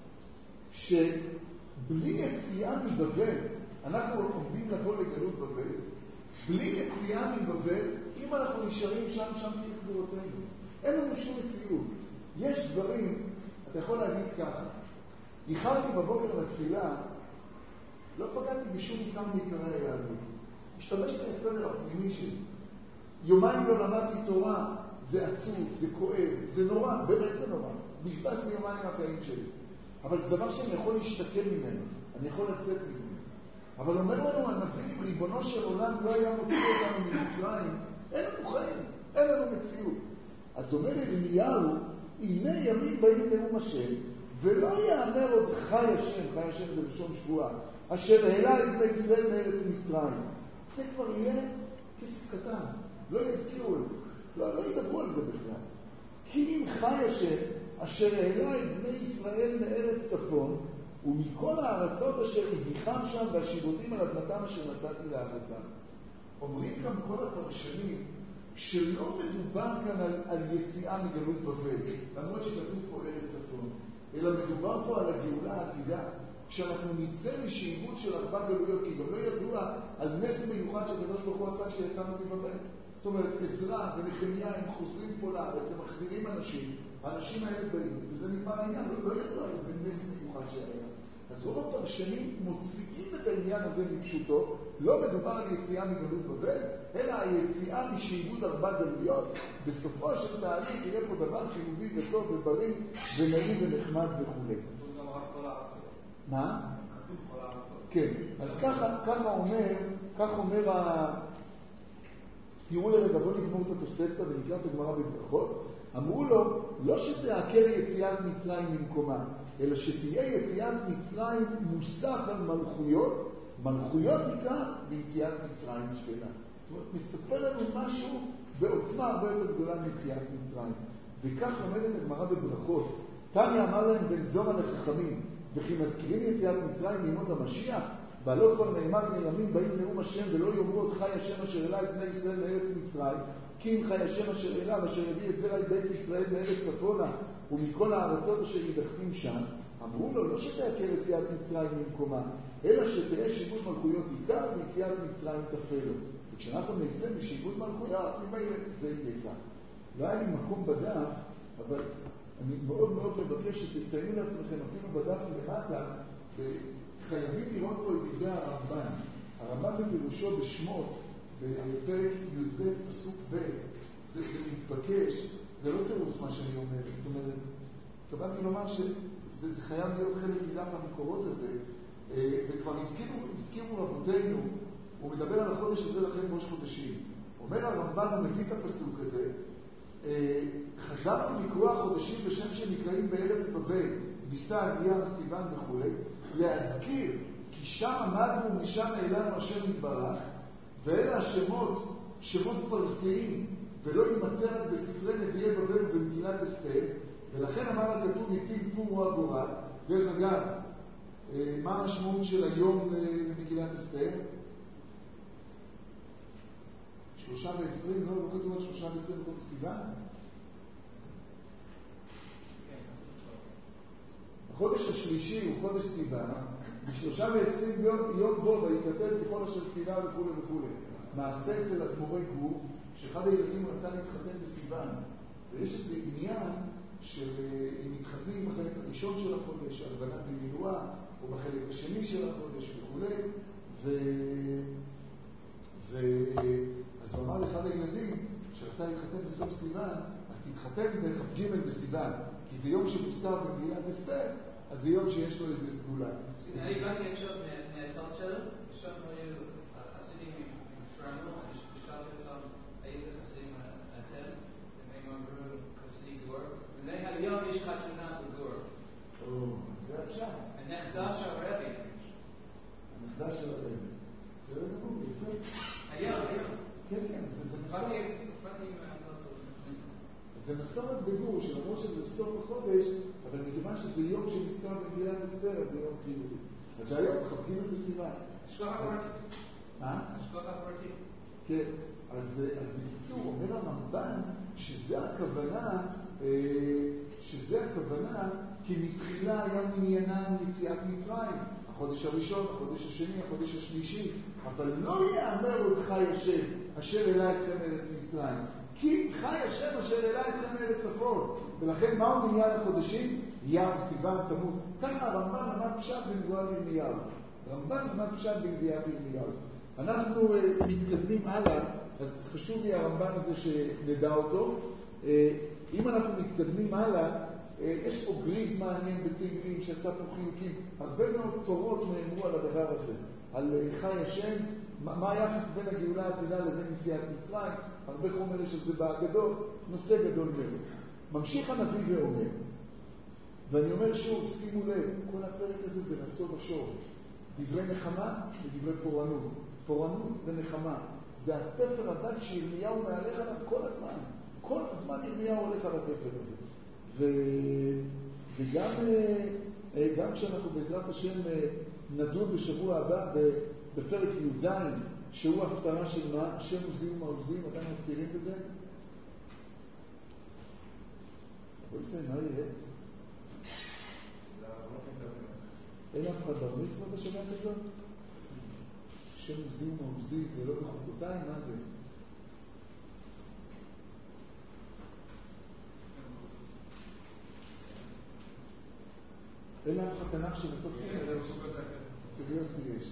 שבלי יציאה מבבל, אנחנו עומדים לבוא לגלות בבל, בלי יציאה מבבל, אם אנחנו נשארים שם, שם תהיה קבורתנו. אין לנו שום מציאות. יש דברים, אתה יכול להגיד ככה, איחרתי בבוקר לתפילה, לא פגעתי בשום עיקר מעיקרי היהדות. השתמשתי בסדר הפנימי שלי. יומיים לא למדתי תורה, זה עצוב, זה כואב, זה נורא, באמת זה נורא. בזבזתי יומיים מהחיים שלי. אבל זה דבר שאני יכול להשתקם ממנו, אני יכול לצאת ממנו. אבל אומר לנו הנביא, ריבונו של עולם לא היה מוציא אותנו ממצרים, אין לנו חיים, אין לנו מציאות. אז אומר ירמיהו, הנה ימים באים נאום השם, ולא יאמר עוד חי השם, חי השם זה בשום שבועה, אשר העלה את בני ישראל מארץ מצרים. זה כבר יהיה כסף קטן, לא יזכירו את זה, לא, לא ידברו על זה בכלל. כי אם חי השם, אשר העלה את בני ישראל מארץ צפון, ומכל הארצות אשר הגיחם שם והשיבותים על אדמתם אשר נתתי לאבותם. אומרים גם כל הפרשנים שלא מדובר כאן על, על יציאה מגלות בבל, למרות שכתוב פה ארץ צפון, אלא מדובר פה על הגאולה העתידה, כשאנחנו נצא משעבוד של ארבע גלויות, כי גם לא ידוע על נס מיוחד שהקדוש ברוך הוא עשה כשיצאנו מבבל. זאת אומרת, עזרא ונחמיה הם חוזרים פה לארץ, הם מחזירים אנשים, האנשים האלה באים, וזה נגמר העניין, לא, לא ידוע על זה נס מיוחד שהיה. אז רוב הפרשנים מוציאים את העניין הזה מפשוטו, לא מדובר על יציאה מגלות בבל, אלא היציאה משעבוד ארבע גלויות, בסופו של תהליך יהיה פה דבר חיובי וטוב ובריא ונעים ונחמד וכו'. מה? כן, אז ככה, ככה אומר, ככה אומר ה... תראו לרגע, בוא נגמור את התוספתא ונקרא את הגמרא בברכות. אמרו לו, לא שתעקר יציאת מצרים ממקומה, אלא שתהיה יציאת מצרים מוסף על מלכויות, מלכויות עיקר ויציאת מצרים שפלה. זאת אומרת, מספר לנו משהו בעוצמה הרבה יותר גדולה מיציאת מצרים. וכך אומרת הגמרא בברכות. תניא אמר להם בן זומא לחכמים, וכי מזכירים יציאת מצרים לימוד המשיח, ועלו כבר נאמר מימים באים נאום השם ולא יאמרו עוד חי השם אשר העלה את בני ישראל מארץ מצרים, כי אם חי השם אשר העלה ואשר הביא את זרע בית ישראל מארץ צפונה ומכל הארצות אשר ידחתים שם, אמרו לו לא שתעקר יציאת מצרים ממקומה, אלא שתהיה שיבוד מלכויות עיקר ויציאת מצרים תפלו. וכשאנחנו נצא משיבוד מלכויות, ממילא זה יהיה כך. לא היה לי מקום בדף, אבל אני מאוד מאוד מבקש שתציינו לעצמכם אפילו בדף למטה, וחייבים לראות פה את דברי הרמב"ן. הרמב"ן בפירושו בשמות, בפרק י"ב פסוק ב', זה, זה מתבקש, זה לא תירוץ מה שאני אומר. זאת אומרת, התכוונתי לומר שזה זה חייב להיות חלק מדף המקורות הזה, וכבר הזכירו, הזכירו רבותינו, הוא מדבר על החודש הזה לכם ראש חודשים. אומר הרמב"ן, הוא מביא את הפסוק הזה, חזרנו לקרוא החודשים בשם שנקראים בארץ בבל, ניסן, ים, סיוון וכו', להזכיר כי שם עמדנו ומשם העלנו השם יתברך, ואלה השמות, שמות פרסיים, ולא יימצא רק בספרי נביאי בבל ובמגילת אסתר, ולכן אמר הכתוב ניתים פור הוא הגורל. דרך אגב, מה המשמעות של היום למגילת אסתר? שלושה ועשרים, לא, לא כתוב על שלושה ועשרים בחודש סיוון? החודש השלישי הוא חודש סיוון, בשלושה ועשרים יום בו ויקטל ככל אשר ציווה וכו' וכו'. מעשה אצל אדמו"רי גור, שאחד הילדים רצה להתחתן בסיוון, ויש איזה עניין של אם מתחתנים בחלק הראשון של החודש, הלבנת במילואה, או בחלק השני של החודש וכו'. ו... ו... אז הוא אמר לאחד הילדים, כשרצה להתחתן בסוף סיוון, אז תתחתן בכ"ג בסיוון, כי זה יום שמוזכר במגילת אסתר, אז זה יום שיש לו איזה סגולה. אני באתי עכשיו מהקלצ'ר, ישבנו חסידים עם שלנו, אני שאלתי אותם איזה חסידים אתם, והם אמרו חסידי גור, והיום יש חתונה בגור. או, זה עכשיו. הנכדה של הרבי. הנכדה של הרבי. זה לא גמור, יפה. היום, היום. כן, כן, זה מסורת. באתי מהקלצ'ר. זה מסורת בגור, שלמרות שזה סוף החודש, אבל מכיוון שזה יום שנזכר במגילת אסתר, אז זה יום חיובי. אז שהיום חפקים בסיוון. השכוח הפרטית. מה? השכוח הפרטית. כן, אז, אז בקיצור, אומר הרמב"ן שזה הכוונה, שזה הכוונה, כי מתחילה היה מניינה יציאת מצרים. החודש הראשון, החודש השני, החודש השלישי, אבל לא יאמר עוד חי השם, אשר העלה אתכם מארץ מצרים. כי חי השם אשר העלה אתכם מארץ צפון. ולכן מהו מניין החודשים? ים, סיוון, תמוז. ככה הרמב"ן למד פשט בנבואת ירמיהו. הרמב"ן למד פשט בנבואת ירמיהו. אנחנו uh, מתקדמים הלאה, אז חשוב לי הרמב"ן הזה שנדע אותו. Uh, אם אנחנו מתקדמים הלאה, uh, יש פה גריז מעניין בתהילים שעשה פה חילוקים. הרבה מאוד תורות נאמרו על הדבר הזה, על uh, חי השם, מה, מה היחס בין הגאולה העתידה לבין יציאת מצרים. הרבה חומר יש על זה בהגדות, נושא גדול מאוד. ממשיך הנביא ואומר, ואני אומר שוב, שימו לב, כל הפרק הזה זה רצון השור. דברי נחמה ודברי פורענות. פורענות ונחמה. זה התפר הדק שירמיהו מהלך עליו כל הזמן. כל הזמן ירמיהו הולך על התפר הזה. ו... וגם גם כשאנחנו בעזרת השם נדון בשבוע הבא בפרק י"ז, שהוא הפטרה של מה? השם עוזים ומעוזים, אתם מפתירים בזה? אבל זה, מה יהיה? אין אף אחד בר מצווה בשבת הזאת? שם עוזי ומעוזי, זה לא בחוקותיי? מה זה? אין אף אחד תנ"ך שבסוף כנראה אצל יוסי יש.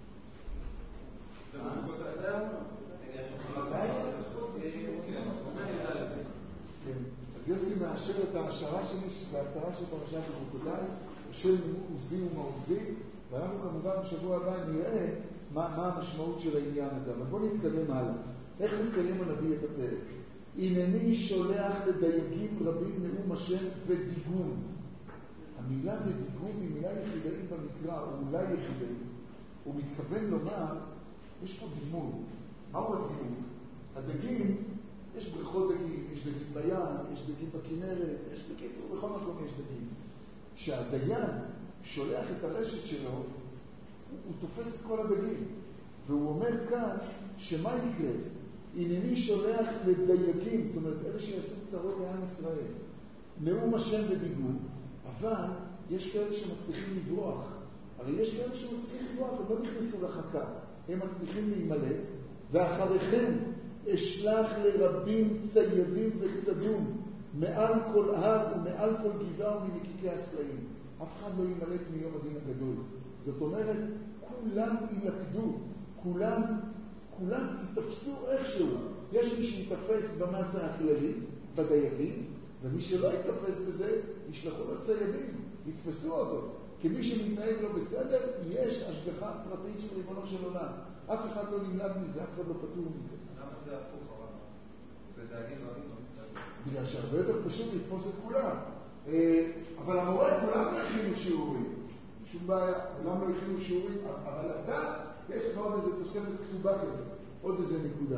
אז יוסי מאשר את ההשערה שלי, שזה ההפטרה של פרשת בחוקותיי, של עוזי ומעוזי, ואנחנו כמובן בשבוע הבא נראה מה, מה המשמעות של העניין הזה. אבל בואו נתקדם הלאה. איך מסיים הנביא את הפרק? הנני שולח לדייגים רבים נאום השם ודיגום. המילה ודיגום היא מילה יחידאית במקרא, או אולי יחידאית. הוא מתכוון לומר, יש פה דימוי. מהו הדימוי? הדגים, יש בריכות דגים, יש דגים בים, יש דגים בכנרת, יש בקיצור, בכל מקום יש דגים. כשהדיין שולח את הרשת שלו, הוא, הוא תופס את כל הדגים. והוא אומר כאן, שמה יקרה? הנני שולח לדייגים, זאת אומרת, אלה שיעשו צרות לעם ישראל. נאום השם ודיגום, אבל יש כאלה שמצליחים לברוח. הרי יש כאלה שמצליחים לברוח, הם לא נכנסו לחכה. הם מצליחים להימלט, ואחריכם אשלח לרבים ציידים וצדום, מעל כל הר ומעל כל גבעה ומנקיקי הסלעים. אף אחד לא יימלט מיום הדין הגדול. זאת אומרת, כולם ילכדו, כולם, כולם יתפסו איכשהו. יש מי שיתפס במסה הכללית, בדייגים, ומי שלא יתפס בזה, ישלחו לציידים, יתפסו אותו. כי מי שמתנהג לא בסדר, יש השגחה פרטית של ריבונו של עולם. אף אחד לא נמלט מזה, אף אחד לא פטור מזה. למה זה הפוך, אבל? ודייגים לא נמצאים. בגלל שהרבה יותר פשוט לתפוס את כולם. אבל המורה, כולם לא הכינו שיעורים. שום בעיה, כולם לא הכינו שיעורים, אבל אתה, יש לך עוד איזה תוספת כתובה כזה, עוד איזה נקודה.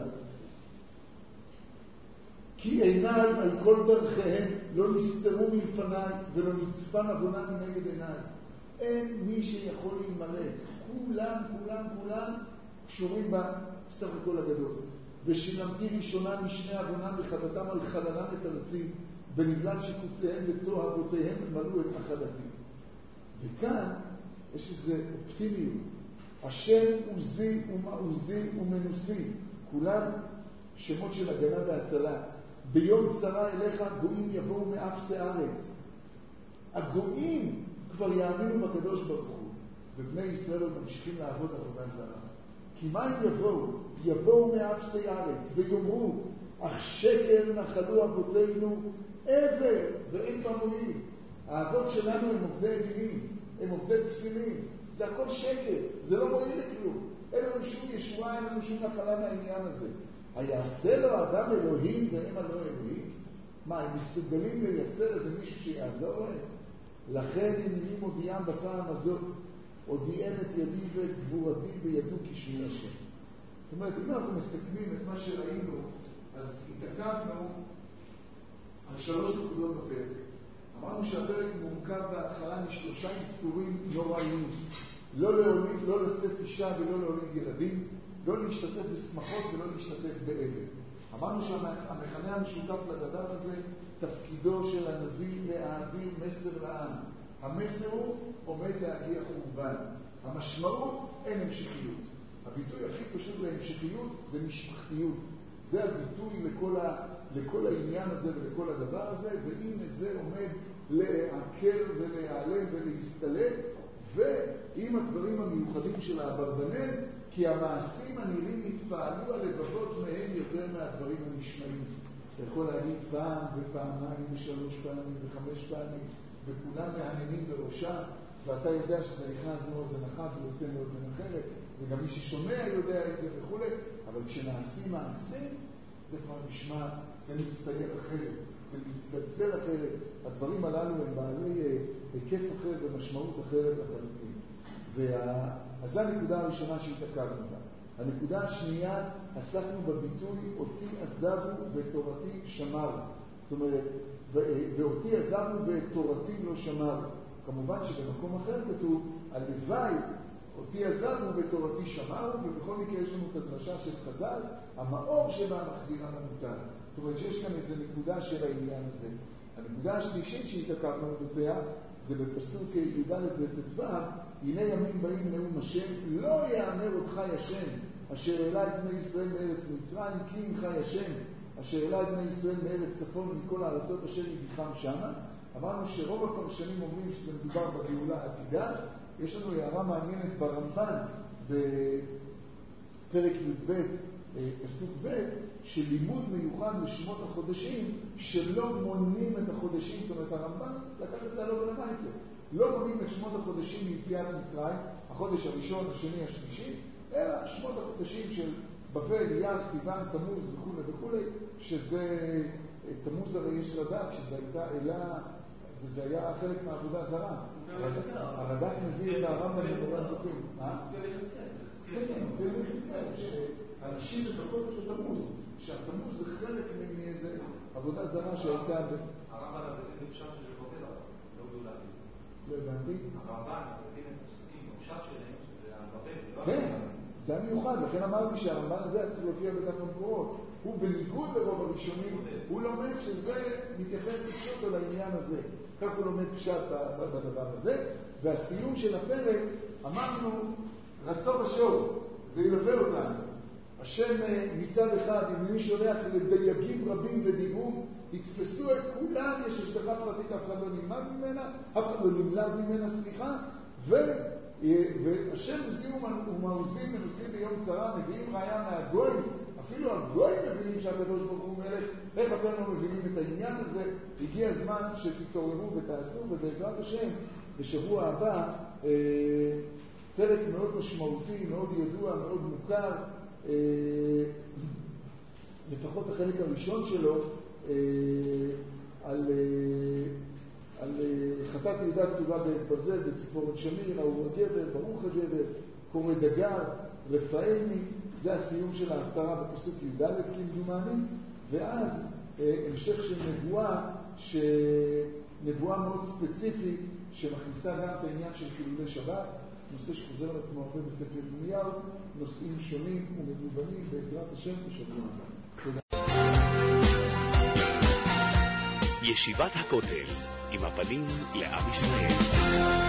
כי עיניי על כל דרכיהם לא נסתרו מלפניי ולא נצפן עוונה מנגד עיניי. אין מי שיכול להימלט. כולם, כולם, כולם קשורים בסך הכל הגדול. ושילמתי ראשונה משני עוונם וחטאתם על חללם את ארצי, בנבלת שיקוציהם לתועבותיהם מלאו את נחלתי. וכאן יש איזה אופטימיות. השם עוזי ומעוזי ומנוסי, כולם שמות של הגנה והצלה. ביום צרה אליך גויים יבואו מאפסי הארץ. הגויים כבר יאמינו בקדוש ברוך הוא, ובני ישראל עוד ממשיכים לעבוד עבודה זרה. כי מה הם יבואו? יבואו מאפסי הארץ ויאמרו, אך שקר נחלו אבותינו עבר ואין פעמונים. האבות שלנו הם עובדי אלילים, הם עובדי פסילים. זה הכל שקר, זה לא מועיל לכלום. אין לנו שום ישועה, אין לנו שום נחלה מהעניין הזה. היעשה לו האדם אלוהים והם הלא אלוהים? מה, הם מסוגלים לייצר איזה מישהו שיעזור להם? לכן אם מודיעם בפעם הזאת, הודיעם את ידי ואת גבורתי וידעו כשמי השם. זאת אומרת, אם אנחנו מסתכלים את מה שראינו, אז התעכבנו על שלוש נקודות בפרק. אמרנו שהפרק מורכב בהתחלה משלושה איסורים נוראים. לא להוליד, לא לשאת אישה ולא להוליד ילדים, לא להשתתף בשמחות ולא להשתתף באבל. אמרנו שהמכנה המשותף לדבר הזה, תפקידו של הנביא להעביר מסר לעם. המסר הוא עומד להגיע חורבן. המשמעות אין המשכיות. הביטוי הכי פשוט להמשכיות זה משפחתיות. זה הביטוי לכל, ה, לכל העניין הזה ולכל הדבר הזה, ואם זה עומד להעקר ולהיעלם ולהסתלק, ועם הדברים המיוחדים של האברבנאל, כי המעשים הנראים התפעלו הלבבות מהם יותר מהדברים הנשמעים. אתה יכול להגיד פעם ופעמיים ושלוש פעמים וחמש פעמים, וכולם מעניינים בראשם, ואתה יודע שזה נכנס מאוזן אחת ויוצא מאוזן אחרת, וגם מי ששומע יודע את זה וכו', אבל כשנעשים מעשים, זה כבר נשמע, זה מצטייר אחרת, זה מצטלצל אחרת. הדברים הללו הם בעלי היקף אחר ומשמעות אחרת לחלוטין. וה... אז זו הנקודה הראשונה שהתעכבנו בה. הנקודה השנייה, עסקנו בביטוי, אותי עזבו ותורתי שמרו. זאת אומרת, ו... ואותי עזבנו ותורתי לא שמרו. כמובן שבמקום אחר כתוב, הלוואי, אותי עזבנו ותורתי שמרו, ובכל מקרה יש לנו את הדרשה של חז"ל, המאור שבה מחזירה למוטל. זאת אומרת שיש כאן איזו נקודה של העניין הזה. הנקודה השלישית שהתעכבנו בדותיה, זה בפסוק י"ד וט"ו, הנה ימים באים נאום השם, לא יאמר אותך השם, אשר העלה את בני ישראל מארץ מצרים, כי אם חי השם, אשר העלה את בני ישראל מארץ צפון מכל הארצות אשר יגיחם שמה. אמרנו שרוב הפרשנים אומרים שזה מדובר בגאולה העתידה. יש לנו הערה מעניינת ברמב"ן בפרק י"ב פסוק ב', שלימוד מיוחד לשמות החודשים שלא מונים את החודשים. זאת אומרת, הרמב"ן לקח את זה הלא ולמעשה, לא מונים את שמות החודשים מיציאת מצרים, החודש הראשון, השני, השלישי, אלא שמות החודשים של בבל, אייר, סיוון, תמוז וכו' וכו', שזה תמוז הרי יש לדעת שזה הייתה אלה, זה, זה היה חלק מהעבודה זרה. הרד"ק מביא את הרמב"ם במורה נבוכים. מה? כן, כן, זה בישראל, שאנשים מדברות את התמוז, שהתמוז זה חלק מאיזה עבודה זרה שהייתה... הרמב"ן הזה תמיד פשט שזה בובל, לא גדולה. לא הבנתי. הרמב"ן זה תמיד פסקים, פשט שלהם שזה על בבל. כן, זה המיוחד, לכן אמרתי שהרמב"ן הזה צריך להופיע בדף המקורות. הוא בניגוד לרוב הראשונים, הוא לומד שזה מתייחס פשוט על העניין הזה. כך הוא לומד פשט בדבר הזה. והסיום של הפרק, אמרנו, רצו בשור, זה ילווה אותנו. השם מצד אחד, אם מי שולח לדייגים רבים ודיברו, יתפסו את כולם, יש השגחה פרטית, אף אחד לא נלמד ממנה, אף אחד לא נמלד ממנה, סליחה, ו... והשם עוזים ומעוזים מנוסים ביום צרה, מביאים ראיה מהגויים, אפילו הגויים מבינים שהקדוש ברוך הוא מלך. איך אתם לא מבינים את העניין הזה? הגיע הזמן שתתעוררו ותעשו, ובעזרת השם בשבוע הבא אה, פרק מאוד משמעותי, מאוד ידוע, מאוד מוכר, אה, לפחות החלק הראשון שלו, אה, על אה, על חטאת יהודה כתובה בזה, בציפורת שמיר, אהוב הגבר, ברוך הגבר, קורא דגר, רפאני. זה הסיום של ההפטרה בפסוק י"ד כמדומני, ואז המשך של נבואה, נבואה מאוד ספציפית שמכניסה גם את העניין של חילולי שבת, נושא שחוזר על עצמו הרבה בספר ירמיהו, נושאים שונים ומגוונים בעזרת השם בשבוע הבא. תודה. ישיבת הכותל עם הפנים לעם ישראל.